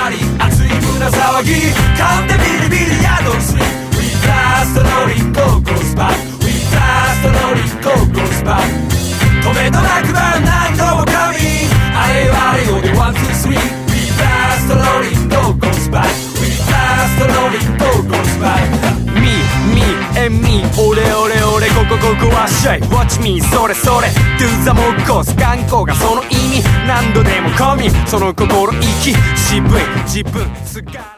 わり熱い胸騒ぎ噛んでビリビリ宿るスリー We blast the rolling go goes back We blast the rolling go goes back 止めどなくば何度も神あれよあれよでワンツースリー We blast the rolling go goes back We blast the rolling go goes back Me, me, and me 俺俺俺ここここはシェイ Watch me それそれ Do the モッコス頑固がその意味何度でも込みその心意気渋い自分すがる